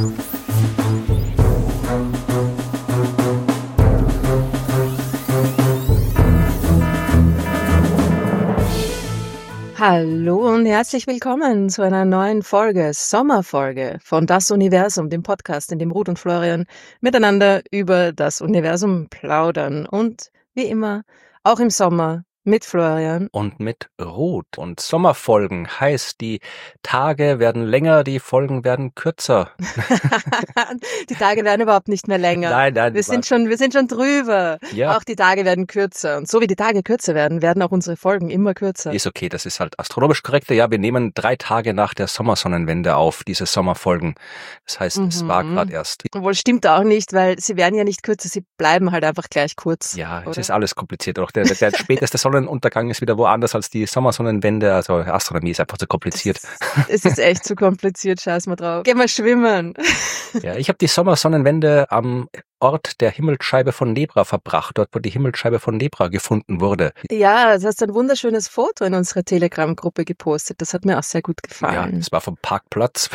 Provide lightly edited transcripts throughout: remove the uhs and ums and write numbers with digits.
Hallo und herzlich willkommen zu einer neuen Folge, Sommerfolge von Das Universum, dem Podcast, in dem Ruth und Florian miteinander über das Universum plaudern. Und wie immer, auch im Sommer mit Florian. Und mit Ruth. Und Sommerfolgen heißt, die Tage werden länger, die Folgen werden kürzer. Die Tage werden überhaupt nicht mehr länger. Nein. Wir sind schon drüber. Ja. Auch die Tage werden kürzer. Und so wie die Tage kürzer werden, werden auch unsere Folgen immer kürzer. Ist okay, das ist halt astronomisch korrekt. Ja, wir nehmen 3 Tage nach der Sommersonnenwende auf, diese Sommerfolgen. Das heißt, es war gerade erst. Obwohl, stimmt auch nicht, weil sie werden ja nicht kürzer, sie bleiben halt einfach gleich kurz. Ja, oder? Es ist alles kompliziert. Auch der späteste Sonnenuntergang ist wieder woanders als die Sommersonnenwende. Also Astronomie ist einfach zu kompliziert. Es ist echt zu kompliziert, scheiß mal drauf. Geh mal schwimmen. Ja, ich habe die Sommersonnenwende am Ort der Himmelsscheibe von Nebra verbracht, dort wo die Himmelsscheibe von Nebra gefunden wurde. Ja, du hast ein wunderschönes Foto in unsere Telegram-Gruppe gepostet. Das hat mir auch sehr gut gefallen. Ja, das war vom Parkplatz.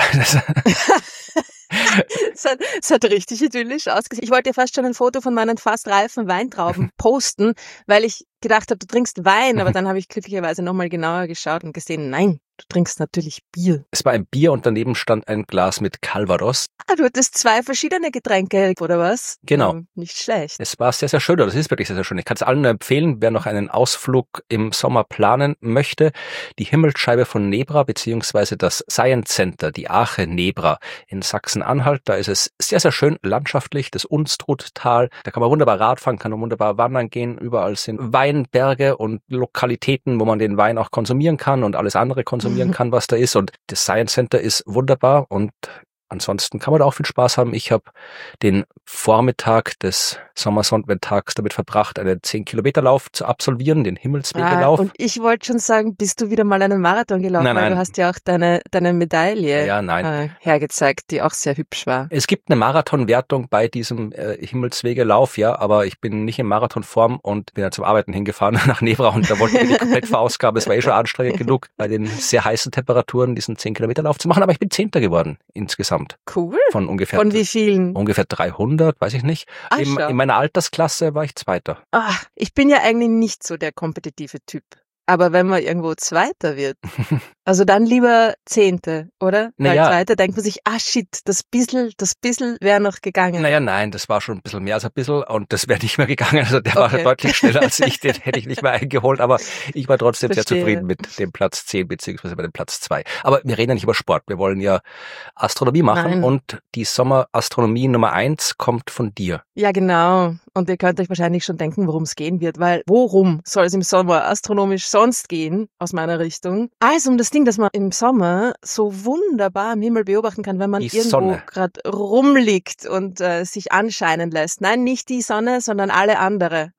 Es hat richtig idyllisch ausgesehen. Ich wollte dir fast schon ein Foto von meinen fast reifen Weintrauben posten, weil ich gedacht habe, du trinkst Wein, aber dann habe ich glücklicherweise nochmal genauer geschaut und gesehen, nein, du trinkst natürlich Bier. Es war ein Bier und daneben stand ein Glas mit Calvados. Ah, du hattest 2 verschiedene Getränke, oder was? Genau. Nicht schlecht. Es war sehr, sehr schön, oder es ist wirklich sehr, sehr schön. Ich kann es allen nur empfehlen, wer noch einen Ausflug im Sommer planen möchte. Die Himmelsscheibe von Nebra beziehungsweise das Science Center, die Arche Nebra in Sachsen-Anhalt. Da ist es sehr, sehr schön landschaftlich, das Unstruttal. Da kann man wunderbar Radfahren, kann man wunderbar wandern gehen. Überall sind Weinberge und Lokalitäten, wo man den Wein auch konsumieren kann und alles andere konsumieren kann, was da ist. Und das Science Center ist wunderbar und ansonsten kann man da auch viel Spaß haben. Ich habe den Vormittag des Sommersonnentags damit verbracht, einen 10-Kilometer-Lauf zu absolvieren, den Himmelswegelauf. Und ich wollte schon sagen, bist du wieder mal einen Marathon gelaufen? Nein. Weil du hast ja auch deine Medaille Nein. hergezeigt, die auch sehr hübsch war. Es gibt eine Marathonwertung bei diesem Himmelswegelauf, ja, aber ich bin nicht in Marathonform und bin ja zum Arbeiten hingefahren nach Nebra und da wollte ich mich komplett verausgaben. Es war eh schon anstrengend genug, bei den sehr heißen Temperaturen diesen 10-Kilometer-Lauf zu machen, aber ich bin 10. geworden insgesamt. Cool. Von wie vielen? Ungefähr 300, weiß ich nicht. In meiner Altersklasse war ich 2. Ich bin ja eigentlich nicht so der kompetitive Typ. Aber wenn man irgendwo 2. wird, also dann lieber 10., oder? Naja. Weil 2. denkt man sich, shit, das bissl wäre noch gegangen. Naja, nein, das war schon ein bisschen mehr als ein bisschen und das wäre nicht mehr gegangen. Also der war deutlich schneller als ich, den hätte ich nicht mehr eingeholt, aber ich war trotzdem sehr zufrieden mit dem Platz 10 beziehungsweise bei dem Platz 2. Aber wir reden ja nicht über Sport, wir wollen ja Astronomie machen und die Sommerastronomie Nummer 1 kommt von dir. Ja, genau. Und ihr könnt euch wahrscheinlich schon denken, worum es gehen wird, weil worum soll es im Sommer astronomisch sonst gehen, aus meiner Richtung? Also um das Ding, dass man im Sommer so wunderbar am Himmel beobachten kann, wenn man irgendwo gerade rumliegt und sich anscheinen lässt. Nein, nicht die Sonne, sondern alle anderen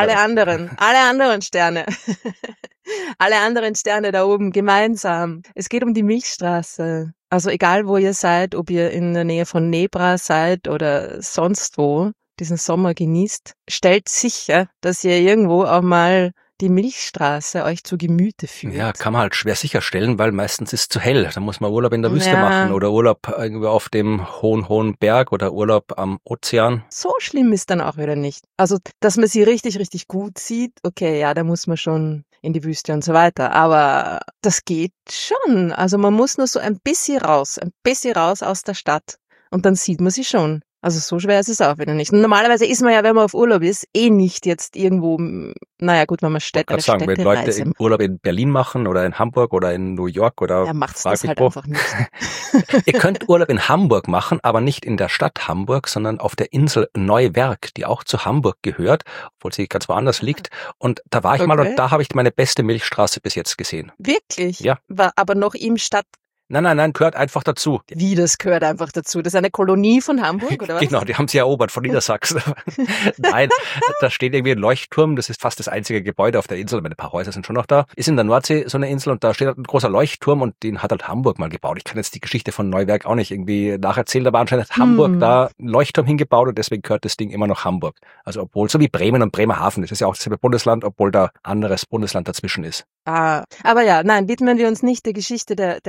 Sterne. Alle anderen Sterne da oben gemeinsam. Es geht um die Milchstraße. Also egal, wo ihr seid, ob ihr in der Nähe von Nebra seid oder sonst wo, diesen Sommer genießt, stellt sicher, dass ihr irgendwo auch mal die Milchstraße euch zu Gemüte führt. Ja, kann man halt schwer sicherstellen, weil meistens ist es zu hell. Da muss man Urlaub in der Wüste machen oder Urlaub irgendwo auf dem hohen Berg oder Urlaub am Ozean. So schlimm ist dann auch wieder nicht. Also, dass man sie richtig, richtig gut sieht, okay, ja, da muss man schon in die Wüste und so weiter. Aber das geht schon. Also man muss nur so ein bisschen raus aus der Stadt und dann sieht man sie schon. Also so schwer ist es auch wieder nicht. Und normalerweise ist man ja, wenn man auf Urlaub ist, nicht jetzt irgendwo, naja gut, wenn man Städtereise. Wenn Leute im Urlaub in Berlin machen oder in Hamburg oder in New York oder macht's das halt einfach nicht. Ihr könnt Urlaub in Hamburg machen, aber nicht in der Stadt Hamburg, sondern auf der Insel Neuwerk, die auch zu Hamburg gehört, obwohl sie ganz woanders liegt. Und da war ich mal und da habe ich meine beste Milchstraße bis jetzt gesehen. Wirklich? Ja. War aber noch im Stadt. Nein, gehört einfach dazu. Wie, das gehört einfach dazu? Das ist eine Kolonie von Hamburg, oder was? Genau, die haben sie erobert von Niedersachsen. Nein, da steht irgendwie ein Leuchtturm, das ist fast das einzige Gebäude auf der Insel, ein paar Häuser sind schon noch da. Ist in der Nordsee so eine Insel und da steht halt ein großer Leuchtturm und den hat halt Hamburg mal gebaut. Ich kann jetzt die Geschichte von Neuwerk auch nicht irgendwie nacherzählen, da war anscheinend Hamburg da ein Leuchtturm hingebaut und deswegen gehört das Ding immer noch Hamburg. Also obwohl, so wie Bremen und Bremerhaven, das ist ja auch dasselbe Bundesland, obwohl da anderes Bundesland dazwischen ist. Aber ja, nein, widmen wir uns nicht der Geschichte der Städte,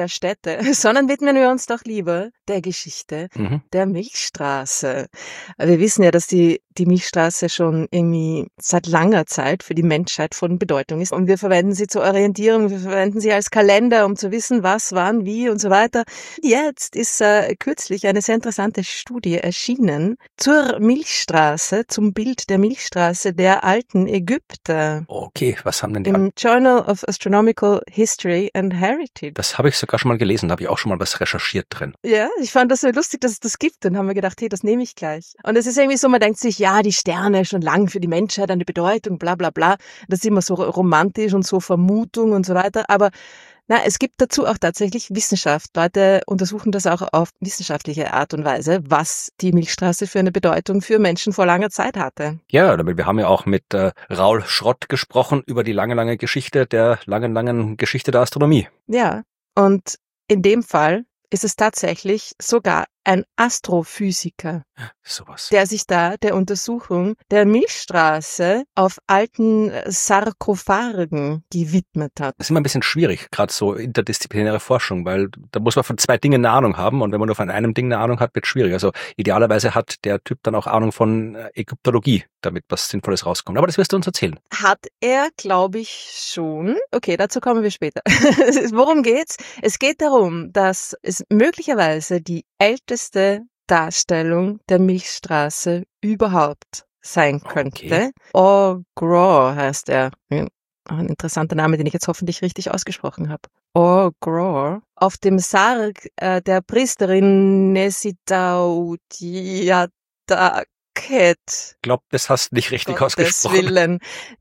heute, sondern widmen wir uns doch lieber der Geschichte der Milchstraße. Wir wissen ja, dass die Milchstraße schon irgendwie seit langer Zeit für die Menschheit von Bedeutung ist. Und wir verwenden sie zur Orientierung, wir verwenden sie als Kalender, um zu wissen, was, wann, wie und so weiter. Jetzt ist kürzlich eine sehr interessante Studie erschienen zur Milchstraße, zum Bild der Milchstraße der alten Ägypter. Okay, was haben denn die Im Journal of Astronomical History and Heritage. Das habe ich sogar schon mal gelesen, da habe ich auch schon mal was recherchiert drin. Ja, ich fand das so lustig, dass es das gibt. Dann haben wir gedacht, hey, das nehme ich gleich. Und es ist irgendwie so, man denkt sich, ja, die Sterne schon lang für die Menschheit eine Bedeutung, bla bla bla. Das ist immer so romantisch und so Vermutung und so weiter. Aber es gibt dazu auch tatsächlich Wissenschaft. Leute untersuchen das auch auf wissenschaftliche Art und Weise, was die Milchstraße für eine Bedeutung für Menschen vor langer Zeit hatte. Ja, wir haben ja auch mit Raul Schrott gesprochen über die lange Geschichte der langen Geschichte der Astronomie. Ja, und in dem Fall ist es tatsächlich sogar ein Astrophysiker, sowas, der sich da der Untersuchung der Milchstraße auf alten Sarkophagen gewidmet hat. Das ist immer ein bisschen schwierig, gerade so interdisziplinäre Forschung, weil da muss man von zwei Dingen eine Ahnung haben und wenn man nur von einem Ding eine Ahnung hat, wird es schwierig. Also idealerweise hat der Typ dann auch Ahnung von Ägyptologie, damit was Sinnvolles rauskommt. Aber das wirst du uns erzählen. Hat er, glaube ich, schon. Okay, dazu kommen wir später. Worum geht's? Es geht darum, dass es möglicherweise die älteste Darstellung der Milchstraße überhaupt sein könnte. Okay. O'Graw heißt er. Ein interessanter Name, den ich jetzt hoffentlich richtig ausgesprochen habe. O'Graw. Auf dem Sarg der Priesterin Nesitautiadaket. Ich glaube, das hast du nicht richtig ausgesprochen. Willen.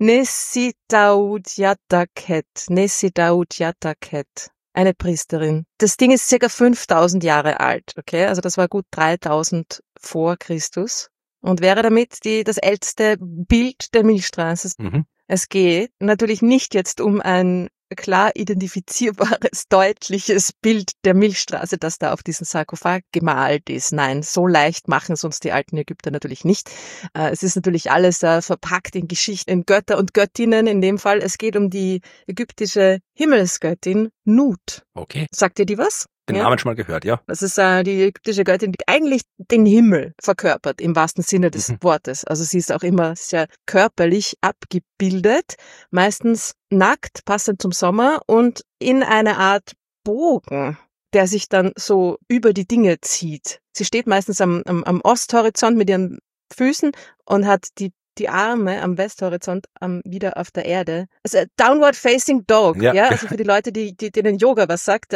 Nesitautiadaket. Eine Priesterin. Das Ding ist circa 5000 Jahre alt, okay? Also das war gut 3000 vor Christus und wäre damit das älteste Bild der Milchstraße. Es geht natürlich nicht jetzt um ein klar identifizierbares, deutliches Bild der Milchstraße, das da auf diesen Sarkophag gemalt ist. Nein, so leicht machen es uns die alten Ägypter natürlich nicht. Es ist natürlich alles verpackt in Geschichten, in Götter und Göttinnen in dem Fall. Es geht um die ägyptische Himmelsgöttin Nut. Okay. Sagt ihr die was? Den Namen schon mal gehört, ja. Das ist die ägyptische Göttin, die eigentlich den Himmel verkörpert, im wahrsten Sinne des Wortes. Also sie ist auch immer sehr körperlich abgebildet, meistens nackt, passend zum Sommer und in einer Art Bogen, der sich dann so über die Dinge zieht. Sie steht meistens am Osthorizont mit ihren Füßen und hat die Arme am Westhorizont wieder auf der Erde. Also Downward Facing Dog, ja? Also für die Leute, denen Yoga was sagt,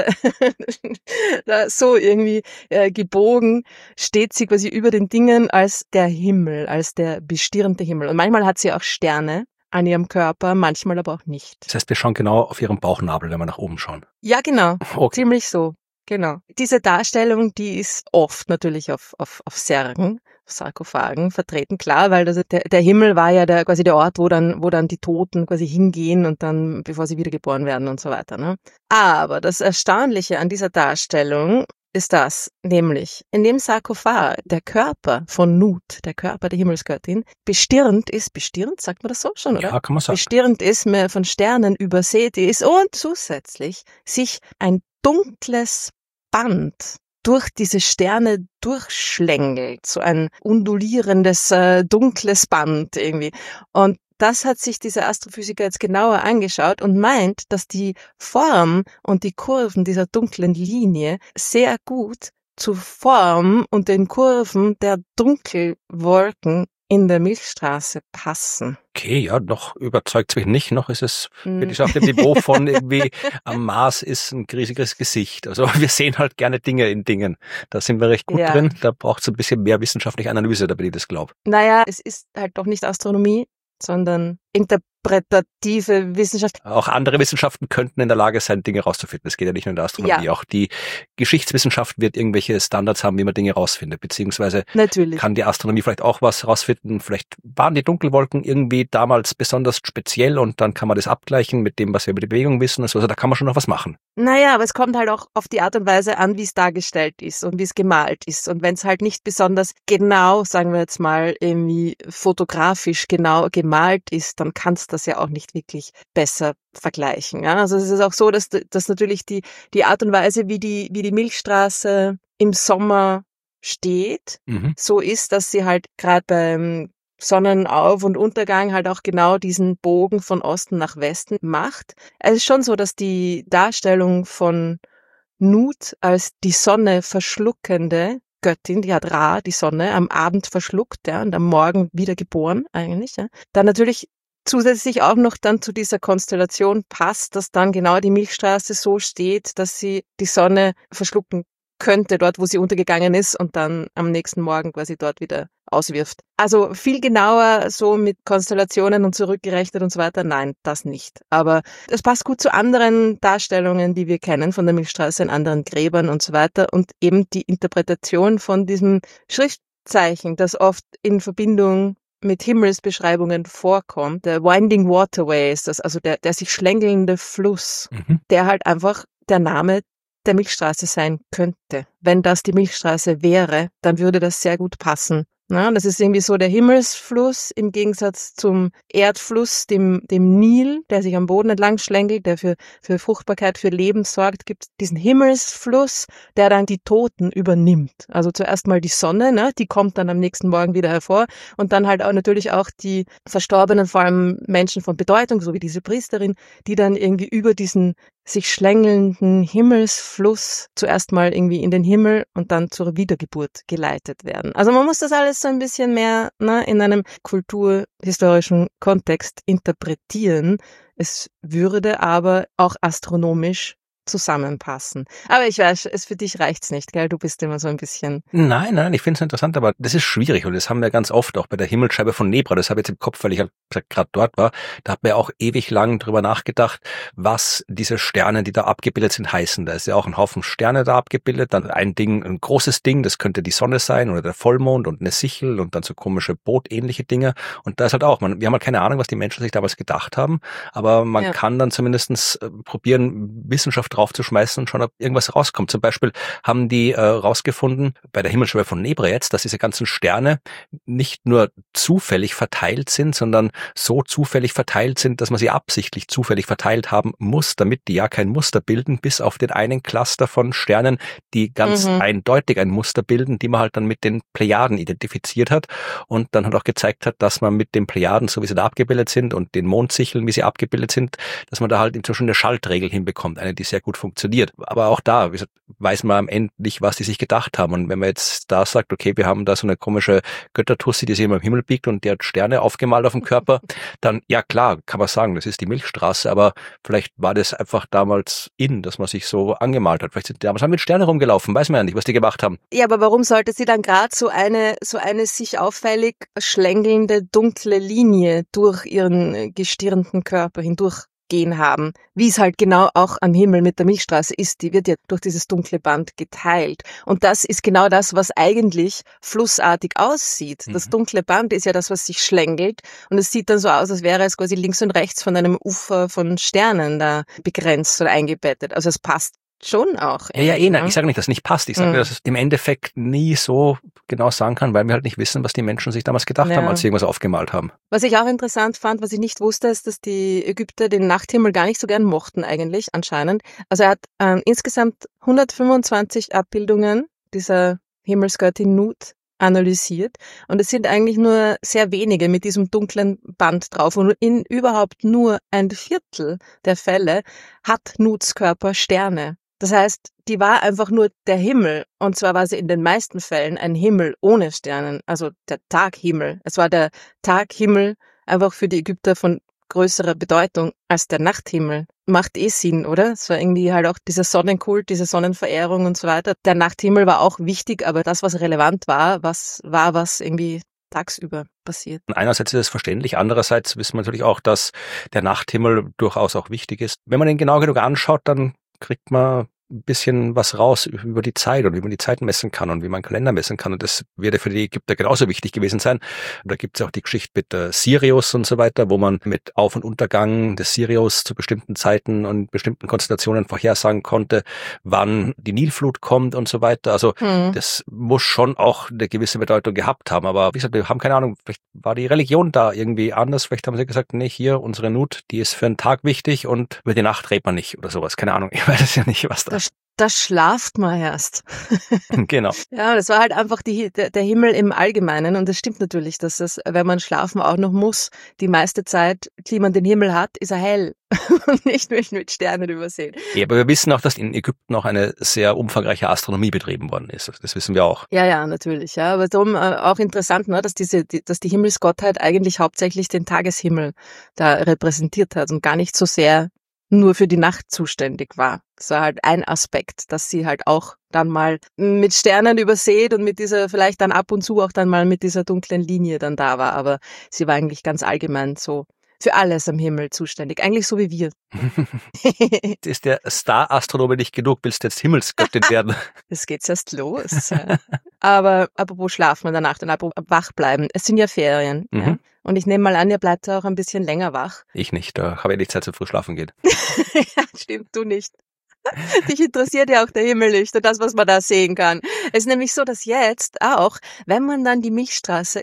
da so irgendwie gebogen steht sie quasi über den Dingen als der Himmel, als der bestirnte Himmel. Und manchmal hat sie auch Sterne an ihrem Körper, manchmal aber auch nicht. Das heißt, wir schauen genau auf ihren Bauchnabel, wenn wir nach oben schauen. Ja, genau. Okay. Ziemlich so. Genau. Diese Darstellung, die ist oft natürlich auf Särgen, Sarkophagen vertreten, klar, weil der Himmel war ja quasi der Ort, wo dann die Toten quasi hingehen und dann, bevor sie wiedergeboren werden und so weiter, ne? Aber das Erstaunliche an dieser Darstellung ist das, nämlich in dem Sarkophag der Körper von Nut, der Körper der Himmelsgöttin, bestirnt, sagt man das so schon, oder? Ja, kann man sagen. Bestirnt ist, mehr von Sternen übersät ist und zusätzlich sich ein dunkles Band durch diese Sterne durchschlängelt, so ein undulierendes, dunkles Band irgendwie. Und das hat sich dieser Astrophysiker jetzt genauer angeschaut und meint, dass die Form und die Kurven dieser dunklen Linie sehr gut zur Form und den Kurven der Dunkelwolken in der Milchstraße passen. Okay, ja, noch überzeugt mich nicht. Noch ist es, würde ich sagen, auf dem Niveau von irgendwie am Mars ist ein riesiges Gesicht. Also wir sehen halt gerne Dinge in Dingen. Da sind wir recht gut drin. Da braucht es ein bisschen mehr wissenschaftliche Analyse, damit ich das glaube. Naja, es ist halt doch nicht Astronomie, sondern interpretative Wissenschaft. Auch andere Wissenschaften könnten in der Lage sein, Dinge rauszufinden. Es geht ja nicht nur in der Astronomie. Ja. Auch die Geschichtswissenschaft wird irgendwelche Standards haben, wie man Dinge rausfindet. Beziehungsweise kann die Astronomie vielleicht auch was rausfinden. Vielleicht waren die Dunkelwolken irgendwie damals besonders speziell und dann kann man das abgleichen mit dem, was wir über die Bewegung wissen. Also da kann man schon noch was machen. Naja, aber es kommt halt auch auf die Art und Weise an, wie es dargestellt ist und wie es gemalt ist. Und wenn es halt nicht besonders genau, sagen wir jetzt mal, irgendwie fotografisch genau gemalt ist, dann kann es das das ja auch nicht wirklich besser vergleichen. Ja? Also es ist auch so, dass natürlich die Art und Weise, wie die Milchstraße im Sommer steht, so ist, dass sie halt gerade beim Sonnenauf- und Untergang halt auch genau diesen Bogen von Osten nach Westen macht. Es ist schon so, dass die Darstellung von Nut als die Sonne verschluckende Göttin, die hat Ra, die Sonne, am Abend verschluckt, ja, und am Morgen wieder geboren eigentlich, ja. Dann natürlich zusätzlich auch noch dann zu dieser Konstellation passt, dass dann genau die Milchstraße so steht, dass sie die Sonne verschlucken könnte, dort, wo sie untergegangen ist und dann am nächsten Morgen quasi dort wieder auswirft. Also viel genauer so mit Konstellationen und zurückgerechnet und so weiter, nein, das nicht. Aber das passt gut zu anderen Darstellungen, die wir kennen von der Milchstraße in anderen Gräbern und so weiter und eben die Interpretation von diesem Schriftzeichen, das oft in Verbindung mit Himmelsbeschreibungen vorkommt. Der Winding Waterway ist das, also der sich schlängelnde Fluss, der halt einfach der Name der Milchstraße sein könnte. Wenn das die Milchstraße wäre, dann würde das sehr gut passen. Ja, das ist irgendwie so der Himmelsfluss im Gegensatz zum Erdfluss, dem Nil, der sich am Boden entlang schlängelt, der für Fruchtbarkeit, für Leben sorgt, gibt es diesen Himmelsfluss, der dann die Toten übernimmt. Also zuerst mal die Sonne, ne, die kommt dann am nächsten Morgen wieder hervor und dann halt auch natürlich auch die Verstorbenen, vor allem Menschen von Bedeutung, so wie diese Priesterin, die dann irgendwie über diesen sich schlängelnden Himmelsfluss zuerst mal irgendwie in den Himmel und dann zur Wiedergeburt geleitet werden. Also man muss das alles so ein bisschen mehr in einem kulturhistorischen Kontext interpretieren. Es würde aber auch astronomisch zusammenpassen. Aber ich weiß, für dich reicht's nicht, gell? Du bist immer so ein bisschen... Nein, ich finde es interessant, aber das ist schwierig und das haben wir ganz oft auch bei der Himmelsscheibe von Nebra. Das habe ich jetzt im Kopf, weil ich halt gerade dort war. Da hat man ja auch ewig lang drüber nachgedacht, was diese Sterne, die da abgebildet sind, heißen. Da ist ja auch ein Haufen Sterne da abgebildet. Dann ein großes Ding, das könnte die Sonne sein oder der Vollmond und eine Sichel und dann so komische bootähnliche Dinge. Und da ist halt auch, wir haben halt keine Ahnung, was die Menschen sich damals gedacht haben, aber man kann dann zumindest probieren, Wissenschaft draufzuschmeißen und schauen, ob irgendwas rauskommt. Zum Beispiel haben die rausgefunden, bei der Himmelsscheibe von Nebra jetzt, dass diese ganzen Sterne nicht nur zufällig verteilt sind, sondern so zufällig verteilt sind, dass man sie absichtlich zufällig verteilt haben muss, damit die ja kein Muster bilden, bis auf den einen Cluster von Sternen, die ganz eindeutig ein Muster bilden, die man halt dann mit den Plejaden identifiziert hat und dann halt auch gezeigt hat, dass man mit den Plejaden, so wie sie da abgebildet sind und den Mondsicheln, wie sie abgebildet sind, dass man da halt inzwischen eine Schaltregel hinbekommt, eine, die sehr gut funktioniert. Aber auch da, wie gesagt, weiß man am Ende nicht, was die sich gedacht haben. Und wenn man jetzt da sagt, okay, wir haben da so eine komische Göttertussi, die sich immer im Himmel biegt und die hat Sterne aufgemalt auf dem Körper, dann, ja klar, kann man sagen, das ist die Milchstraße, aber vielleicht war das einfach damals dass man sich so angemalt hat. Vielleicht sind die damals mit Sterne rumgelaufen, weiß man ja nicht, was die gemacht haben. Ja, aber warum sollte sie dann gerade so eine sich auffällig schlängelnde dunkle Linie durch ihren gestirnten Körper hindurch gehen haben, wie es halt genau auch am Himmel mit der Milchstraße ist. Die wird ja durch dieses dunkle Band geteilt. Und das ist genau das, was eigentlich flussartig aussieht. Das dunkle Band ist ja das, was sich schlängelt. Und es sieht dann so aus, als wäre es quasi links und rechts von einem Ufer von Sternen da begrenzt oder eingebettet. Also es passt schon auch. Nein, ich sage nicht, dass es nicht passt. Ich sage, dass es im Endeffekt nie so genau sagen kann, weil wir halt nicht wissen, was die Menschen sich damals gedacht haben, als sie irgendwas aufgemalt haben. Was ich auch interessant fand, was ich nicht wusste, ist, dass die Ägypter den Nachthimmel gar nicht so gern mochten eigentlich, anscheinend. Also er hat insgesamt 125 Abbildungen dieser Himmelsgöttin Nut analysiert und es sind eigentlich nur sehr wenige mit diesem dunklen Band drauf und in überhaupt nur ein Viertel der Fälle hat Nuts Körper Sterne. Das heißt, die war einfach nur der Himmel und zwar war sie in den meisten Fällen ein Himmel ohne Sternen, also der Taghimmel. Es war der Taghimmel einfach für die Ägypter von größerer Bedeutung als der Nachthimmel. Macht Sinn, oder? Es war irgendwie halt auch dieser Sonnenkult, diese Sonnenverehrung und so weiter. Der Nachthimmel war auch wichtig, aber das, was relevant war, was irgendwie tagsüber passiert. Einerseits ist es verständlich, andererseits wissen wir natürlich auch, dass der Nachthimmel durchaus auch wichtig ist. Wenn man den genau genug anschaut, dann kriegt man ein bisschen was raus über die Zeit und wie man die Zeit messen kann und wie man Kalender messen kann. Und das wäre für die Ägypter genauso wichtig gewesen sein. Und da gibt es auch die Geschichte mit Sirius und so weiter, wo man mit Auf- und Untergang des Sirius zu bestimmten Zeiten und bestimmten Konstellationen vorhersagen konnte, wann die Nilflut kommt und so weiter. Also das muss schon auch eine gewisse Bedeutung gehabt haben. Aber wie gesagt, wir haben keine Ahnung, vielleicht war die Religion da irgendwie anders. Vielleicht haben sie gesagt, nee, hier unsere Nut, die ist für einen Tag wichtig und über die Nacht redet man nicht oder sowas. Keine Ahnung, ich weiß es ja nicht, was da. Da schlaft man erst. Genau. Ja, das war halt einfach der Himmel im Allgemeinen. Und es stimmt natürlich, dass es, wenn man schlafen auch noch muss, die meiste Zeit, die man den Himmel hat, ist er hell und nicht mit Sternen übersehen. Ja, aber wir wissen auch, dass in Ägypten auch eine sehr umfangreiche Astronomie betrieben worden ist. Das wissen wir auch. Ja, natürlich. Ja, aber darum auch interessant, ne, dass die Himmelsgottheit eigentlich hauptsächlich den Tageshimmel da repräsentiert hat und gar nicht so sehr nur für die Nacht zuständig war. Das war halt ein Aspekt, dass sie halt auch dann mal mit Sternen übersät und mit dieser, vielleicht dann ab und zu auch dann mal mit dieser dunklen Linie dann da war. Aber sie war eigentlich ganz allgemein so für alles am Himmel zuständig. Eigentlich so wie wir. Ist der Star-Astronome nicht genug? Willst du jetzt Himmelsgöttin werden? Das geht's erst los. Aber apropos Schlafen in der Nacht und apropos wach bleiben. Es sind ja Ferien. Ja? Und ich nehme mal an, ihr bleibt auch ein bisschen länger wach. Ich nicht, da habe ich nicht Zeit, so früh schlafen geht. Ja, stimmt, du nicht. Dich interessiert ja auch der Himmel nicht und das, was man da sehen kann. Es ist nämlich so, dass jetzt auch, wenn man dann die Milchstraße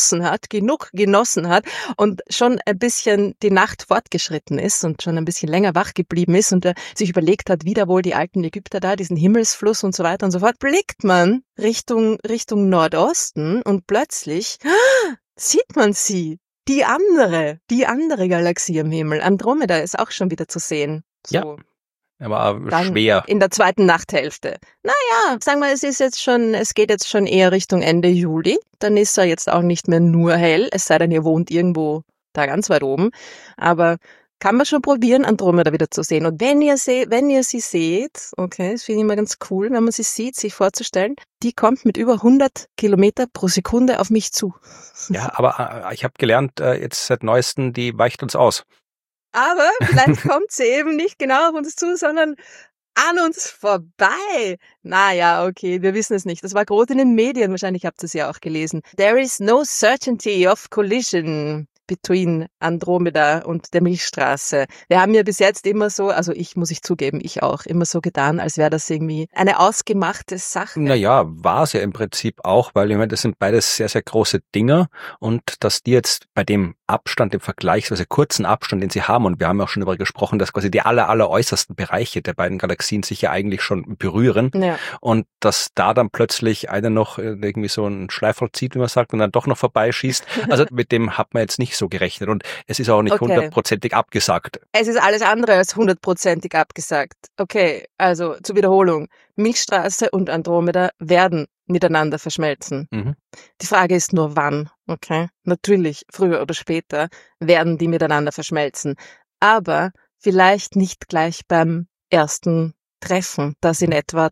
genug genossen hat und schon ein bisschen die Nacht fortgeschritten ist und schon ein bisschen länger wach geblieben ist und sich überlegt hat, wie da wohl die alten Ägypter da, diesen Himmelsfluss und so weiter und so fort, blickt man Richtung Nordosten und plötzlich sieht man sie. Die andere Galaxie am Himmel. Andromeda ist auch schon wieder zu sehen. So. Ja. Aber dann schwer. In der zweiten Nachthälfte. Naja, sagen wir, es geht jetzt schon eher Richtung Ende Juli. Dann ist er jetzt auch nicht mehr nur hell, es sei denn, ihr wohnt irgendwo da ganz weit oben. Aber kann man schon probieren, Andromeda wieder zu sehen. Und wenn ihr sie seht, okay, das finde ich immer ganz cool, wenn man sie sieht, sich vorzustellen, die kommt mit über 100 Kilometer pro Sekunde auf mich zu. Ja, aber ich habe gelernt, jetzt seit Neuestem, die weicht uns aus. Aber vielleicht kommt sie eben nicht genau auf uns zu, sondern an uns vorbei. Naja, okay, wir wissen es nicht. Das war groß in den Medien, wahrscheinlich habt ihr es ja auch gelesen. There is no certainty of collision between Andromeda und der Milchstraße. Wir haben ja bis jetzt immer so, also muss ich zugeben, ich auch, immer so getan, als wäre das irgendwie eine ausgemachte Sache. Naja, war es ja im Prinzip auch, weil ich meine, das sind beides sehr, sehr große Dinger und dass die jetzt bei dem Abstand, dem vergleichsweise kurzen Abstand, den sie haben, und wir haben auch schon darüber gesprochen, dass quasi die aller äußersten Bereiche der beiden Galaxien sich ja eigentlich schon berühren und dass da dann plötzlich einer noch irgendwie so einen Schleiferl zieht, wie man sagt, und dann doch noch vorbeischießt. Also mit dem hat man jetzt nicht so gerechnet und es ist auch nicht 100%ig abgesagt. Es ist alles andere als 100%ig abgesagt. Okay, also zur Wiederholung. Milchstraße und Andromeda werden miteinander verschmelzen. Die Frage ist nur wann, okay? Natürlich, früher oder später werden die miteinander verschmelzen. Aber vielleicht nicht gleich beim ersten Treffen, das in etwa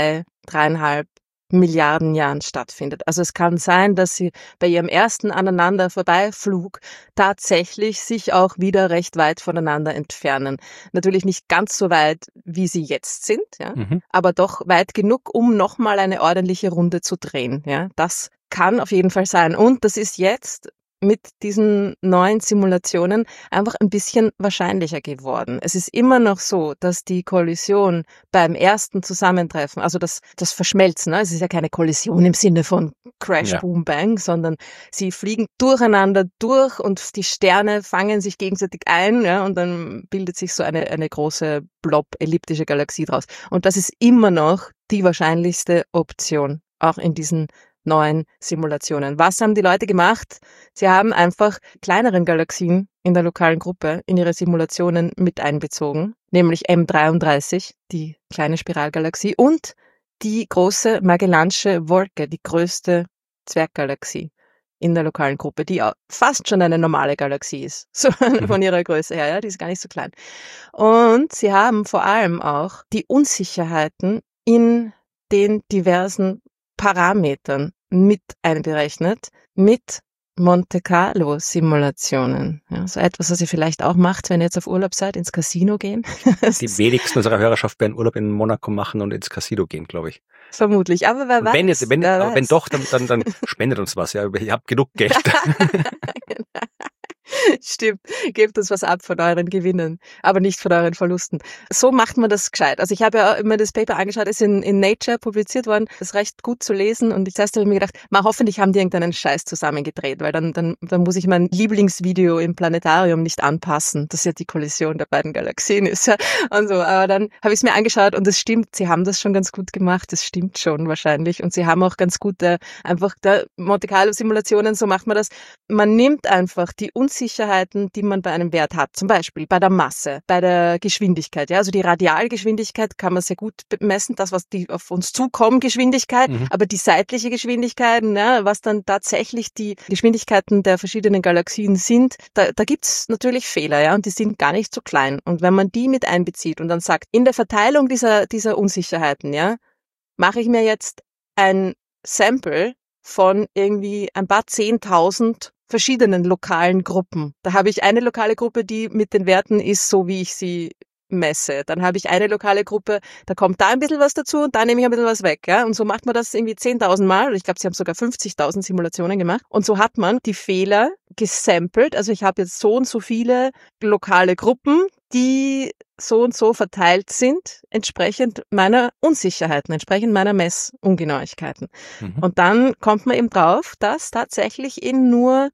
3,5 Milliarden Jahren stattfindet. Also es kann sein, dass sie bei ihrem ersten aneinander Vorbeiflug tatsächlich sich auch wieder recht weit voneinander entfernen. Natürlich nicht ganz so weit, wie sie jetzt sind, ja, aber doch weit genug, um nochmal eine ordentliche Runde zu drehen. Ja, das kann auf jeden Fall sein. Und das ist jetzt mit diesen neuen Simulationen einfach ein bisschen wahrscheinlicher geworden. Es ist immer noch so, dass die Kollision beim ersten Zusammentreffen, also das Verschmelzen, ne? Es ist ja keine Kollision im Sinne von Crash, Boom, Bang, sondern sie fliegen durcheinander durch und die Sterne fangen sich gegenseitig ein, ja, und dann bildet sich so eine große Blob-elliptische Galaxie draus. Und das ist immer noch die wahrscheinlichste Option, auch in diesen neuen Simulationen. Was haben die Leute gemacht? Sie haben einfach kleineren Galaxien in der lokalen Gruppe in ihre Simulationen mit einbezogen, nämlich M33, die kleine Spiralgalaxie, und die große Magellansche Wolke, die größte Zwerggalaxie in der lokalen Gruppe, die fast schon eine normale Galaxie ist, so von ihrer Größe her, ja, die ist gar nicht so klein. Und sie haben vor allem auch die Unsicherheiten in den diversen Parametern mit einberechnet, mit Monte Carlo Simulationen. Ja, so etwas, was ihr vielleicht auch macht, wenn ihr jetzt auf Urlaub seid, ins Casino gehen. Die wenigsten unserer Hörerschaft werden Urlaub in Monaco machen und ins Casino gehen, glaube ich. Vermutlich, aber wer weiß. Wenn doch, dann spendet uns was. Ja, ich habe genug Geld. Stimmt, gebt uns was ab von euren Gewinnen, aber nicht von euren Verlusten. So macht man das gescheit. Also ich habe ja immer das Paper angeschaut, ist in Nature publiziert worden, ist recht gut zu lesen und ich habe mir gedacht, hoffentlich haben die irgendeinen Scheiß zusammengedreht, weil dann muss ich mein Lieblingsvideo im Planetarium nicht anpassen, das ja die Kollision der beiden Galaxien ist. Ja. Und so. Aber dann habe ich es mir angeschaut und es stimmt, sie haben das schon ganz gut gemacht, das stimmt schon wahrscheinlich und sie haben auch ganz gute, einfach der Monte Carlo Simulationen, so macht man das. Man nimmt einfach die Unsicherheiten, die man bei einem Wert hat, zum Beispiel bei der Masse, bei der Geschwindigkeit. Ja, also die Radialgeschwindigkeit kann man sehr gut messen, das, was die auf uns zukommen, Geschwindigkeit, aber die seitliche Geschwindigkeit, ja, was dann tatsächlich die Geschwindigkeiten der verschiedenen Galaxien sind, da gibt's natürlich Fehler, ja, und die sind gar nicht so klein. Und wenn man die mit einbezieht und dann sagt, in der Verteilung dieser Unsicherheiten, ja, mache ich mir jetzt ein Sample von irgendwie ein paar 10.000 verschiedenen lokalen Gruppen. Da habe ich eine lokale Gruppe, die mit den Werten ist, so wie ich sie messe. Dann habe ich eine lokale Gruppe, da kommt da ein bisschen was dazu und da nehme ich ein bisschen was weg. Ja? Und so macht man das irgendwie 10.000 Mal. Ich glaube, sie haben sogar 50.000 Simulationen gemacht. Und so hat man die Fehler gesampelt. Also ich habe jetzt so und so viele lokale Gruppen, die so und so verteilt sind, entsprechend meiner Unsicherheiten, entsprechend meiner Messungenauigkeiten. Und dann kommt man eben drauf, dass tatsächlich in nur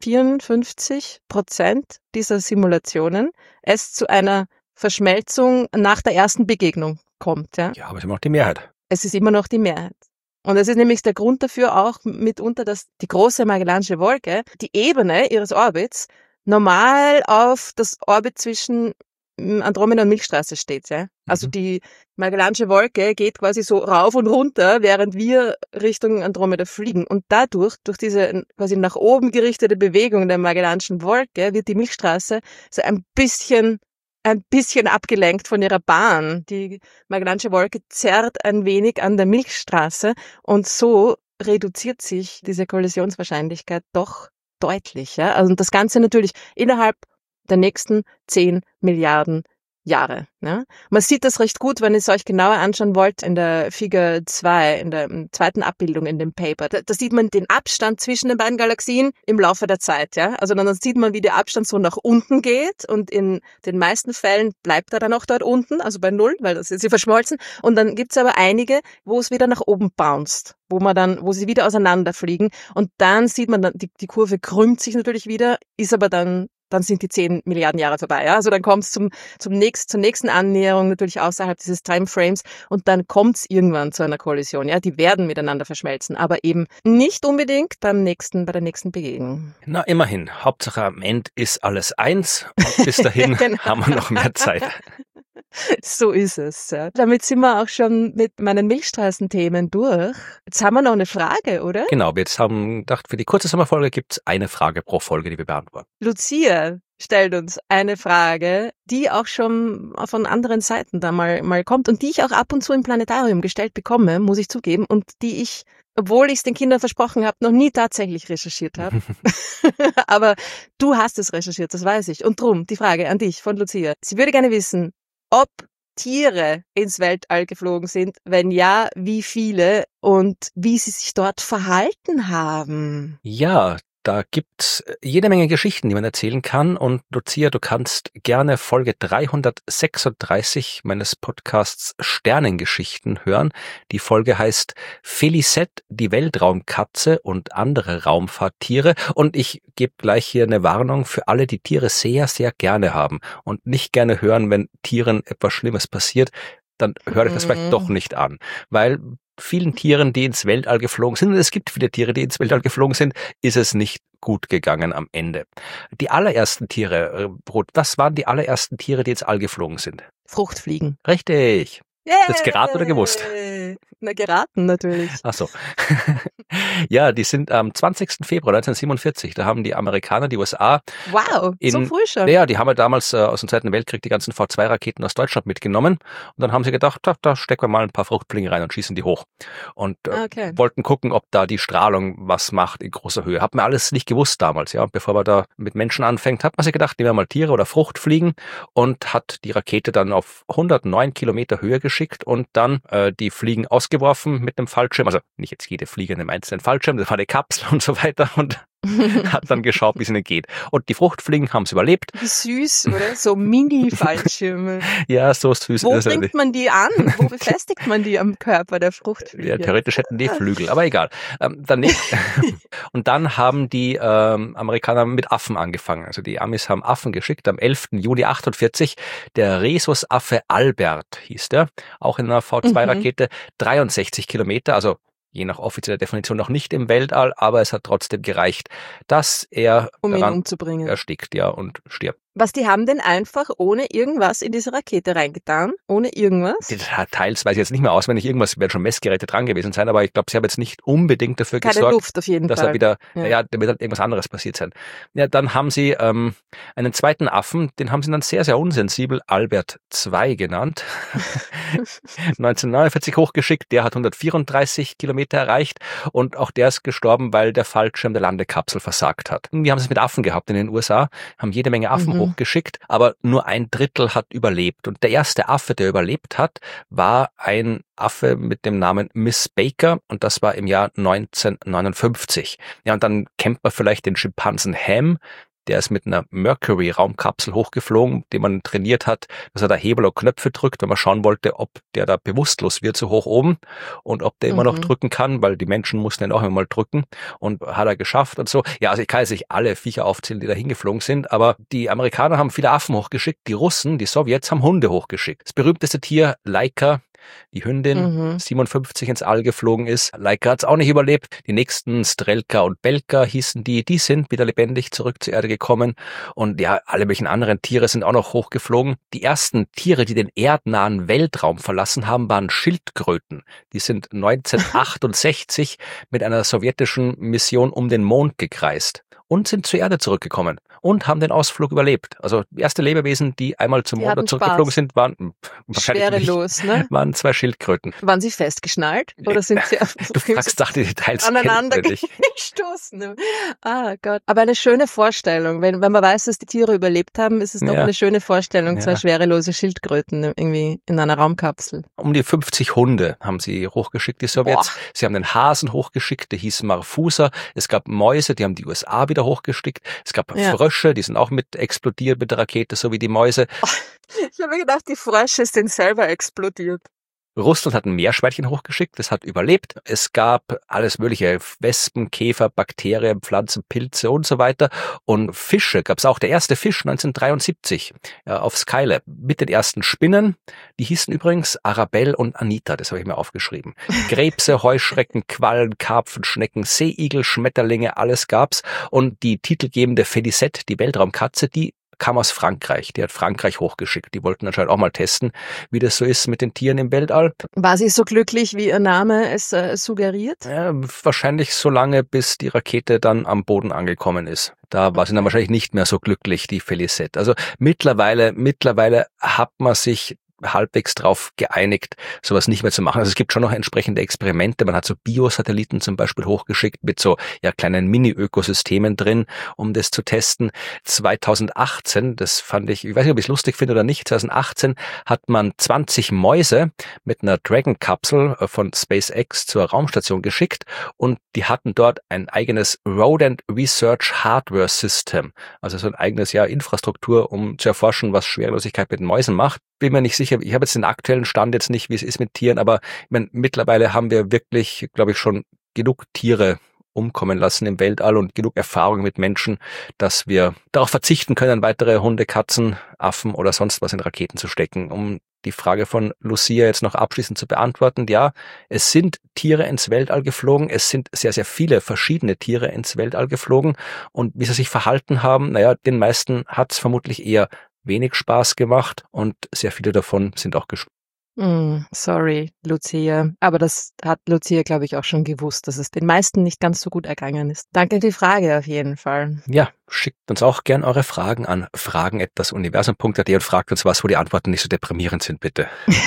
54% dieser Simulationen es zu einer Verschmelzung nach der ersten Begegnung kommt. Ja, aber es ist immer noch die Mehrheit. Es ist immer noch die Mehrheit. Und das ist nämlich der Grund dafür auch mitunter, dass die große Magellansche Wolke, die Ebene ihres Orbits, normal auf das Orbit zwischen Andromeda und Milchstraße steht. Ja? Also die Magellansche Wolke geht quasi so rauf und runter, während wir Richtung Andromeda fliegen. Und dadurch, durch diese quasi nach oben gerichtete Bewegung der Magellanschen Wolke, wird die Milchstraße so ein bisschen abgelenkt von ihrer Bahn. Die Magellansche Wolke zerrt ein wenig an der Milchstraße und so reduziert sich diese Kollisionswahrscheinlichkeit doch deutlich. Ja? Also das Ganze natürlich innerhalb der nächsten 10 Milliarden Jahre. Ja? Man sieht das recht gut, wenn ihr es euch genauer anschauen wollt, in der Figur 2, in der zweiten Abbildung in dem Paper. Da sieht man den Abstand zwischen den beiden Galaxien im Laufe der Zeit. Ja? Also dann sieht man, wie der Abstand so nach unten geht und in den meisten Fällen bleibt er dann auch dort unten, also bei 0, weil das ist sie verschmolzen. Und dann gibt's aber einige, wo es wieder nach oben bounced, wo sie wieder auseinanderfliegen. Und dann sieht man, die Kurve krümmt sich natürlich wieder, ist aber dann sind die 10 Milliarden Jahre vorbei. Ja? Also dann kommt es zur nächsten Annäherung, natürlich außerhalb dieses Timeframes, und dann kommt es irgendwann zu einer Kollision. Ja? Die werden miteinander verschmelzen, aber eben nicht unbedingt bei der nächsten Begegnung. Na, immerhin. Hauptsache am Ende ist alles eins und bis dahin genau. Haben wir noch mehr Zeit. So ist es. Ja. Damit sind wir auch schon mit meinen Milchstraßenthemen durch. Jetzt haben wir noch eine Frage, oder? Genau, wir haben gedacht, für die kurze Sommerfolge gibt es eine Frage pro Folge, die wir beantworten. Lucia stellt uns eine Frage, die auch schon von anderen Seiten da mal kommt und die ich auch ab und zu im Planetarium gestellt bekomme, muss ich zugeben, und die ich, obwohl ich es den Kindern versprochen habe, noch nie tatsächlich recherchiert habe. Aber du hast es recherchiert, das weiß ich. Und drum die Frage an dich von Lucia. Sie würde gerne wissen, ob Tiere ins Weltall geflogen sind, wenn ja, wie viele und wie sie sich dort verhalten haben. Ja, da gibt's jede Menge Geschichten, die man erzählen kann. Und Lucia, du kannst gerne Folge 336 meines Podcasts Sternengeschichten hören. Die Folge heißt Felicette, die Weltraumkatze und andere Raumfahrttiere. Und ich gebe gleich hier eine Warnung für alle, die Tiere sehr, sehr gerne haben und nicht gerne hören, wenn Tieren etwas Schlimmes passiert. Dann hört euch das vielleicht doch nicht an, weil vielen Tieren, die ins Weltall geflogen sind, und es gibt viele Tiere, die ins Weltall geflogen sind, ist es nicht gut gegangen am Ende. Die allerersten Tiere, Ruth, was waren die allerersten Tiere, die ins All geflogen sind? Fruchtfliegen. Richtig. Yeah. Das geraten oder gewusst? Na, geraten natürlich. Ach so. Ja, die sind am 20. Februar 1947, da haben die Amerikaner, die USA, Wow, so früh schon. ja, die haben ja damals aus dem Zweiten Weltkrieg die ganzen V2-Raketen aus Deutschland mitgenommen und dann haben sie gedacht, da stecken wir mal ein paar Fruchtfliegen rein und schießen die hoch und wollten gucken, ob da die Strahlung was macht in großer Höhe. Hat man alles nicht gewusst damals, ja. Bevor man da mit Menschen anfängt, hat man sich gedacht, nehmen wir mal Tiere oder Fruchtfliegen und hat die Rakete dann auf 109 Kilometer Höhe geschickt und dann die Fliegen ausgeworfen mit einem Fallschirm, also nicht jetzt jede Fliege in einem einzelnen Fallschirm, das war eine Kapsel und so weiter und hat dann geschaut, wie es ihnen geht. Und die Fruchtfliegen haben es überlebt. Wie süß, oder? So Mini-Fallschirme. Ja, so süß. Wo bringt man die an? Wo befestigt man die am Körper der Fruchtfliege? Ja, theoretisch hätten die Flügel, aber egal. Und dann haben die Amerikaner mit Affen angefangen. Also die Amis haben Affen geschickt. Am 11. Juli 48, der Rhesusaffe Albert hieß der, auch in einer V2-Rakete, 63 Kilometer, also je nach offizieller Definition noch nicht im Weltall, aber es hat trotzdem gereicht, dass er um ihn umzubringen. Erstickt, ja, und stirbt. Was, die haben denn einfach ohne irgendwas in diese Rakete reingetan? Ohne irgendwas? Teils weiß ich jetzt nicht mehr auswendig, irgendwas werden schon Messgeräte dran gewesen sein, aber ich glaube, sie haben jetzt nicht unbedingt dafür Keine gesorgt, Luft auf jeden dass Fall. er wieder, da wird halt irgendwas anderes passiert sein. Ja, dann haben sie einen zweiten Affen, den haben sie dann sehr, sehr unsensibel Albert II genannt. 1949 hochgeschickt, der hat 134 Kilometer erreicht und auch der ist gestorben, weil der Fallschirm der Landekapsel versagt hat. Wir haben es mit Affen gehabt in den USA, haben jede Menge Affen hochgeschickt, aber nur 1/3 hat überlebt. Und der erste Affe, der überlebt hat, war ein Affe mit dem Namen Miss Baker und das war im Jahr 1959. Ja, und dann kennt man vielleicht den Schimpansen Ham. Der ist mit einer Mercury-Raumkapsel hochgeflogen, den man trainiert hat, dass er da Hebel und Knöpfe drückt, wenn man schauen wollte, ob der da bewusstlos wird, so hoch oben und ob der immer noch drücken kann, weil die Menschen mussten ihn auch immer mal drücken und hat er geschafft und so. Ja, also ich kann jetzt nicht alle Viecher aufzählen, die da hingeflogen sind, aber die Amerikaner haben viele Affen hochgeschickt, die Russen, die Sowjets haben Hunde hochgeschickt. Das berühmteste Tier, Laika, die Hündin, 57 ins All geflogen ist. Laika hat's auch nicht überlebt. Die nächsten Strelka und Belka hießen die sind wieder lebendig zurück zur Erde gekommen. Und ja, alle möglichen anderen Tiere sind auch noch hochgeflogen. Die ersten Tiere, die den erdnahen Weltraum verlassen haben, waren Schildkröten. Die sind 1968 mit einer sowjetischen Mission um den Mond gekreist und sind zur Erde zurückgekommen und haben den Ausflug überlebt. Also erste Lebewesen, die einmal zum Mond zurückgeflogen sind, waren wahrscheinlich schwerelos, ne? Waren 2 Schildkröten. Waren sie festgeschnallt oder sind sie du fragst nach die Details aneinander gestoßen? Ah Gott. Aber eine schöne Vorstellung. Wenn man weiß, dass die Tiere überlebt haben, ist es doch eine schöne Vorstellung, 2 schwerelose Schildkröten irgendwie in einer Raumkapsel. Um die 50 Hunde haben sie hochgeschickt, die Sowjets. Boah. Sie haben den Hasen hochgeschickt, der hieß Marfusa. Es gab Mäuse, die haben die USA wieder hochgeschickt. Es gab Frösche, die sind auch mit explodiert mit der Rakete, so wie die Mäuse. Ich habe mir gedacht, die Frösche sind selber explodiert. Russland hat ein Meerschweinchen hochgeschickt, das hat überlebt. Es gab alles mögliche, Wespen, Käfer, Bakterien, Pflanzen, Pilze und so weiter. Und Fische gab es auch. Der erste Fisch 1973 auf Skylab mit den ersten Spinnen. Die hießen übrigens Arabelle und Anita, das habe ich mir aufgeschrieben. Krebse, Heuschrecken, Quallen, Karpfen, Schnecken, Seeigel, Schmetterlinge, alles gab's. Und die titelgebende Félicette, die Weltraumkatze, die kam aus Frankreich. Die hat Frankreich hochgeschickt. Die wollten anscheinend auch mal testen, wie das so ist mit den Tieren im Weltall. War sie so glücklich, wie ihr Name es suggeriert? Ja, wahrscheinlich so lange, bis die Rakete dann am Boden angekommen ist. Da war sie dann wahrscheinlich nicht mehr so glücklich, die Félicette. Also mittlerweile hat man sich halbwegs drauf geeinigt, sowas nicht mehr zu machen. Also es gibt schon noch entsprechende Experimente. Man hat so Biosatelliten zum Beispiel hochgeschickt mit so kleinen Mini-Ökosystemen drin, um das zu testen. 2018, das fand ich weiß nicht, ob ich es lustig finde oder nicht, 2018 hat man 20 Mäuse mit einer Dragon-Kapsel von SpaceX zur Raumstation geschickt und die hatten dort ein eigenes Rodent Research Hardware System, also so ein eigenes Infrastruktur, um zu erforschen, was Schwerelosigkeit mit den Mäusen macht. Bin mir nicht sicher, ich habe jetzt den aktuellen Stand jetzt nicht, wie es ist mit Tieren, aber ich meine, mittlerweile haben wir wirklich, glaube ich, schon genug Tiere umkommen lassen im Weltall und genug Erfahrung mit Menschen, dass wir darauf verzichten können, weitere Hunde, Katzen, Affen oder sonst was in Raketen zu stecken. Um die Frage von Lucia jetzt noch abschließend zu beantworten, ja, es sind Tiere ins Weltall geflogen, es sind sehr, sehr viele verschiedene Tiere ins Weltall geflogen und wie sie sich verhalten haben, den meisten hat es vermutlich eher wenig Spaß gemacht und sehr viele davon sind auch gestorben. Sorry, Lucia. Aber das hat Lucia, glaube ich, auch schon gewusst, dass es den meisten nicht ganz so gut ergangen ist. Danke für die Frage auf jeden Fall. Ja, schickt uns auch gern eure Fragen an fragen@dasuniversum.at und fragt uns was, wo die Antworten nicht so deprimierend sind, bitte.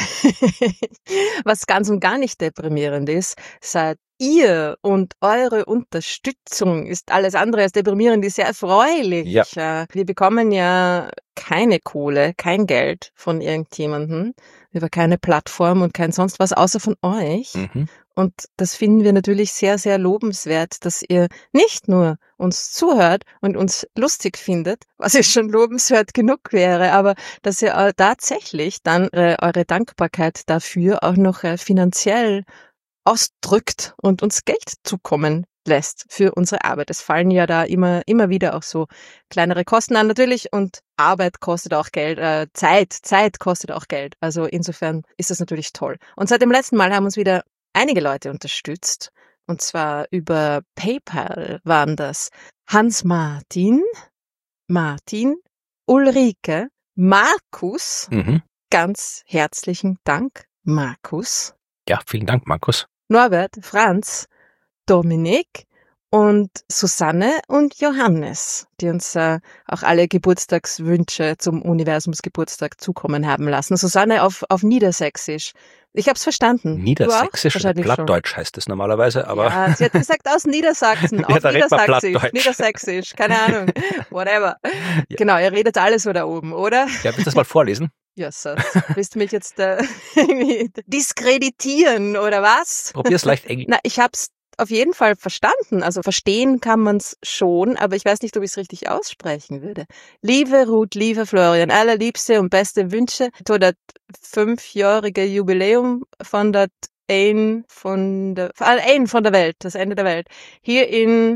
Was ganz und gar nicht deprimierend ist, seid ihr und eure Unterstützung ist alles andere als deprimierend, ist sehr erfreulich. Ja. Wir bekommen ja keine Kohle, kein Geld von irgendjemandem, über keine Plattform und kein sonst was außer von euch. Mhm. Und das finden wir natürlich sehr, sehr lobenswert, dass ihr nicht nur uns zuhört und uns lustig findet, was ja schon lobenswert genug wäre, aber dass ihr tatsächlich dann eure Dankbarkeit dafür auch noch finanziell ausdrückt und uns Geld zukommen lässt für unsere Arbeit. Es fallen ja da immer wieder auch so kleinere Kosten an natürlich und Arbeit kostet auch Geld, Zeit kostet auch Geld. Also insofern ist das natürlich toll. Und seit dem letzten Mal haben uns wieder einige Leute unterstützt. Und zwar über PayPal waren das Hans-Martin, Martin, Ulrike, Markus. Ganz herzlichen Dank, Markus. Ja, vielen Dank, Markus. Norbert, Franz, Dominik und Susanne und Johannes, die uns auch alle Geburtstagswünsche zum Universumsgeburtstag zukommen haben lassen. Susanne auf Niedersächsisch. Ich hab's verstanden. Niedersächsisch oder Plattdeutsch heißt es normalerweise, aber... Ja, sie hat gesagt aus Niedersachsen, ja, auf Niedersächsisch, Niedersächsisch, keine Ahnung, whatever. Ja. Genau, ihr redet alles so da oben, oder? Ja, willst du das mal vorlesen? Ja, so. Willst du mich jetzt diskreditieren, oder was? Probier's leicht Englisch. Na, ich hab's auf jeden Fall verstanden. Also verstehen kann man's schon, aber ich weiß nicht, ob ich es richtig aussprechen würde. Liebe Ruth, liebe Florian, allerliebste und beste Wünsche zu das 5-jährige Jubiläum von der Ein von der Welt, das Ende der Welt. Hier in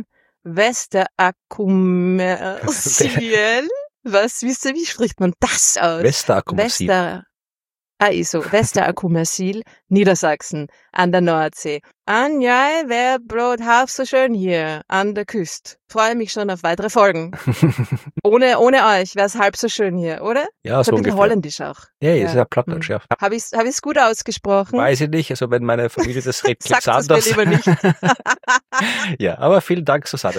Westerakummersiel. Was, wie spricht man das aus? Westerakummersiel. Westerakummersiel, Niedersachsen, an der Nordsee. Anja, wer Brot half so schön hier an der Küste. Freue mich schon auf weitere Folgen. ohne euch wäre es halb so schön hier, oder? Ja, so ungefähr. Holländisch auch. Ja, ist ja Plattdeutsch, ja. Habe ich's gut ausgesprochen? Weiß ich nicht, also wenn meine Familie das redet, klingt's anders. Sag's mir lieber nicht. Ja, aber vielen Dank, Susanne.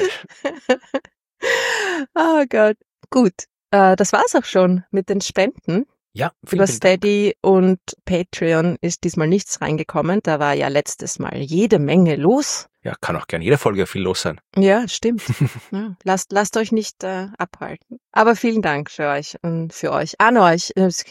Oh Gott. Gut, das war's auch schon mit den Spenden. Ja, über Steady und Patreon ist diesmal nichts reingekommen. Da war ja letztes Mal jede Menge los. Ja, kann auch gerne jede Folge viel los sein. Ja, stimmt. Ja, lasst euch nicht abhalten. Aber vielen Dank für euch und für euch. An euch.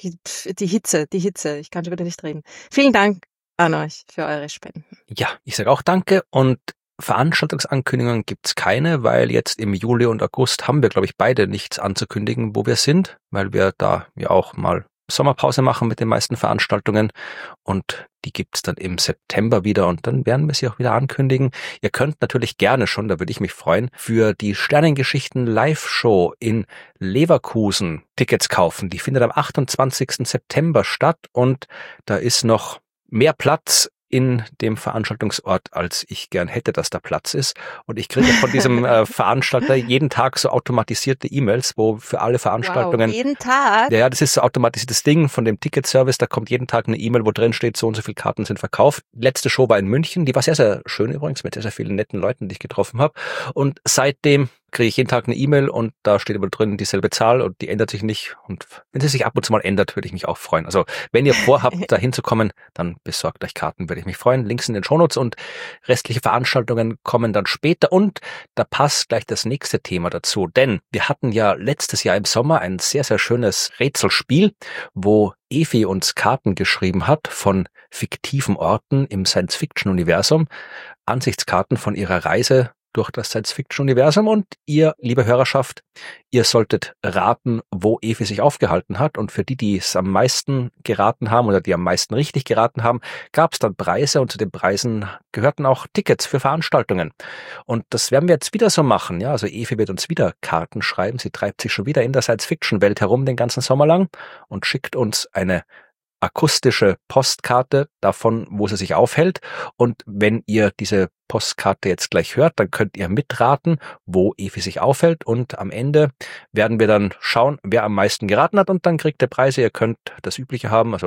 Die Hitze. Ich kann schon wieder nicht reden. Vielen Dank an euch für eure Spenden. Ja, ich sage auch danke und Veranstaltungsankündigungen gibt's keine, weil jetzt im Juli und August haben wir, glaube ich, beide nichts anzukündigen, wo wir sind, weil wir da ja auch mal Sommerpause machen mit den meisten Veranstaltungen und die gibt's dann im September wieder und dann werden wir sie auch wieder ankündigen. Ihr könnt natürlich gerne schon, da würde ich mich freuen, für die Sternengeschichten Live-Show in Leverkusen Tickets kaufen. Die findet am 28. September statt und da ist noch mehr Platz in dem Veranstaltungsort, als ich gern hätte, dass da Platz ist. Und ich kriege von diesem Veranstalter jeden Tag so automatisierte E-Mails, wo für alle Veranstaltungen... Wow, jeden Tag? Ja, das ist so automatisiertes Ding von dem Ticketservice. Da kommt jeden Tag eine E-Mail, wo drin steht, so und so viele Karten sind verkauft. Letzte Show war in München. Die war sehr, sehr schön übrigens, mit sehr, sehr vielen netten Leuten, die ich getroffen habe. Und seitdem kriege ich jeden Tag eine E-Mail und da steht aber drin dieselbe Zahl und die ändert sich nicht. Und wenn sie sich ab und zu mal ändert, würde ich mich auch freuen. Also wenn ihr vorhabt, da hinzukommen, dann besorgt euch Karten, würde ich mich freuen. Links in den Shownotes und restliche Veranstaltungen kommen dann später. Und da passt gleich das nächste Thema dazu. Denn wir hatten ja letztes Jahr im Sommer ein sehr, sehr schönes Rätselspiel, wo Evi uns Karten geschrieben hat von fiktiven Orten im Science-Fiction-Universum. Ansichtskarten von ihrer Reise durch das Science-Fiction-Universum und ihr, liebe Hörerschaft, ihr solltet raten, wo Evi sich aufgehalten hat und für die es am meisten geraten haben oder die am meisten richtig geraten haben, gab es dann Preise und zu den Preisen gehörten auch Tickets für Veranstaltungen und das werden wir jetzt wieder so machen, ja, also Evi wird uns wieder Karten schreiben, sie treibt sich schon wieder in der Science-Fiction-Welt herum den ganzen Sommer lang und schickt uns eine akustische Postkarte davon, wo sie sich aufhält. Und wenn ihr diese Postkarte jetzt gleich hört, dann könnt ihr mitraten, wo Evi sich aufhält. Und am Ende werden wir dann schauen, wer am meisten geraten hat. Und dann kriegt ihr Preise. Ihr könnt das Übliche haben, also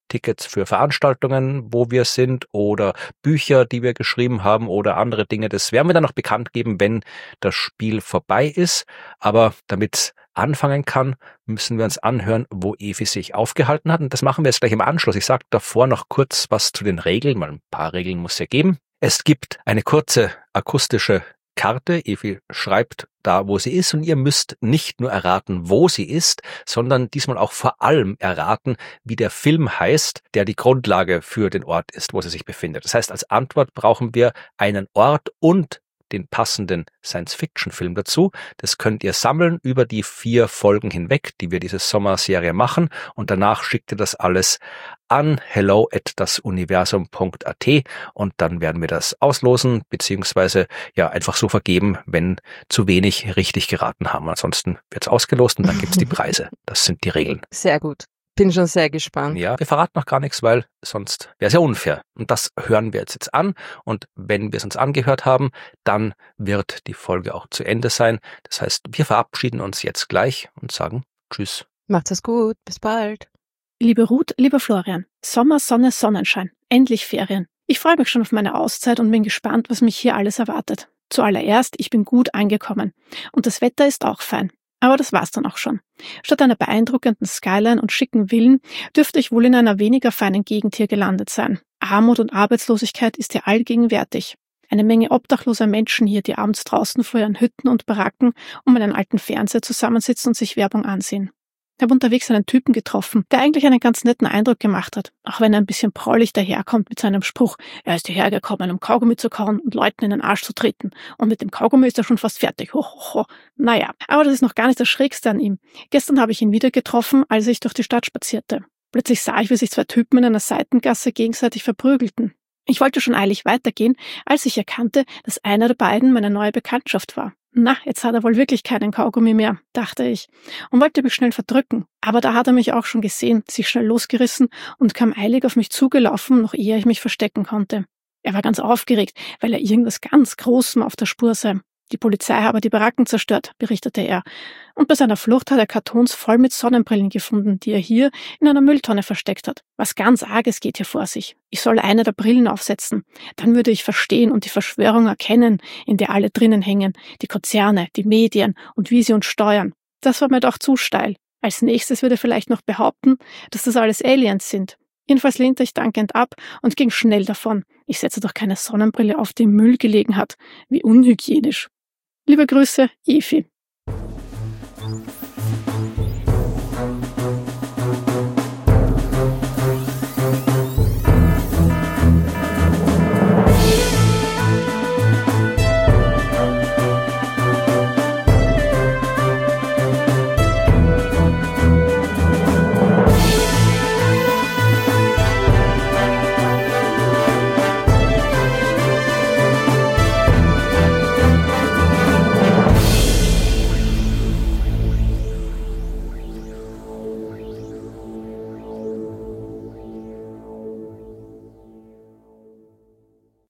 Tickets für Veranstaltungen, wo wir sind, oder Bücher, die wir geschrieben haben, oder andere Dinge. Das werden wir dann noch bekannt geben, wenn das Spiel vorbei ist. Aber damit es anfangen kann, müssen wir uns anhören, wo Evi sich aufgehalten hat. Und das machen wir jetzt gleich im Anschluss. Ich sage davor noch kurz was zu den Regeln, weil ein paar Regeln muss es ja geben. Es gibt eine kurze akustische Karte. Evi schreibt da, wo sie ist, und ihr müsst nicht nur erraten, wo sie ist, sondern diesmal auch vor allem erraten, wie der Film heißt, der die Grundlage für den Ort ist, wo sie sich befindet. Das heißt, als Antwort brauchen wir einen Ort und den passenden Science-Fiction-Film dazu. Das könnt ihr sammeln über die 4 Folgen hinweg, die wir diese Sommerserie machen, und danach schickt ihr das alles an hello@dasuniversum.at und dann werden wir das auslosen, beziehungsweise ja einfach so vergeben, wenn zu wenig richtig geraten haben. Ansonsten wird's ausgelost und dann gibt's die Preise. Das sind die Regeln. Sehr gut. Bin schon sehr gespannt. Ja, wir verraten noch gar nichts, weil sonst wäre es ja unfair. Und das hören wir jetzt an. Und wenn wir es uns angehört haben, dann wird die Folge auch zu Ende sein. Das heißt, wir verabschieden uns jetzt gleich und sagen Tschüss. Macht es gut. Bis bald. Liebe Ruth, lieber Florian, Sommer, Sonne, Sonnenschein. Endlich Ferien. Ich freue mich schon auf meine Auszeit und bin gespannt, was mich hier alles erwartet. Zuallererst, ich bin gut angekommen. Und das Wetter ist auch fein. Aber das war's dann auch schon. Statt einer beeindruckenden Skyline und schicken Villen dürfte ich wohl in einer weniger feinen Gegend hier gelandet sein. Armut und Arbeitslosigkeit ist hier allgegenwärtig. Eine Menge obdachloser Menschen hier, die abends draußen vor ihren Hütten und Baracken um einen alten Fernseher zusammensitzen und sich Werbung ansehen. Ich habe unterwegs einen Typen getroffen, der eigentlich einen ganz netten Eindruck gemacht hat, auch wenn er ein bisschen prollig daherkommt mit seinem Spruch, er ist hierher gekommen, um Kaugummi zu kauen und Leuten in den Arsch zu treten. Und mit dem Kaugummi ist er schon fast fertig. Ho, ho, ho. Naja, aber das ist noch gar nicht das Schrägste an ihm. Gestern habe ich ihn wieder getroffen, als ich durch die Stadt spazierte. Plötzlich sah ich, wie sich 2 Typen in einer Seitengasse gegenseitig verprügelten. Ich wollte schon eilig weitergehen, als ich erkannte, dass einer der beiden meine neue Bekanntschaft war. Na, jetzt hat er wohl wirklich keinen Kaugummi mehr, dachte ich, und wollte mich schnell verdrücken. Aber da hat er mich auch schon gesehen, sich schnell losgerissen und kam eilig auf mich zugelaufen, noch ehe ich mich verstecken konnte. Er war ganz aufgeregt, weil er irgendwas ganz Großem auf der Spur sei. Die Polizei habe die Baracken zerstört, berichtete er. Und bei seiner Flucht hat er Kartons voll mit Sonnenbrillen gefunden, die er hier in einer Mülltonne versteckt hat. Was ganz Arges geht hier vor sich. Ich soll eine der Brillen aufsetzen. Dann würde ich verstehen und die Verschwörung erkennen, in der alle drinnen hängen. Die Konzerne, die Medien und wie sie uns steuern. Das war mir doch zu steil. Als nächstes würde er vielleicht noch behaupten, dass das alles Aliens sind. Jedenfalls lehnte ich dankend ab und ging schnell davon. Ich setze doch keine Sonnenbrille auf, die im Müll gelegen hat. Wie unhygienisch. Liebe Grüße, Evi.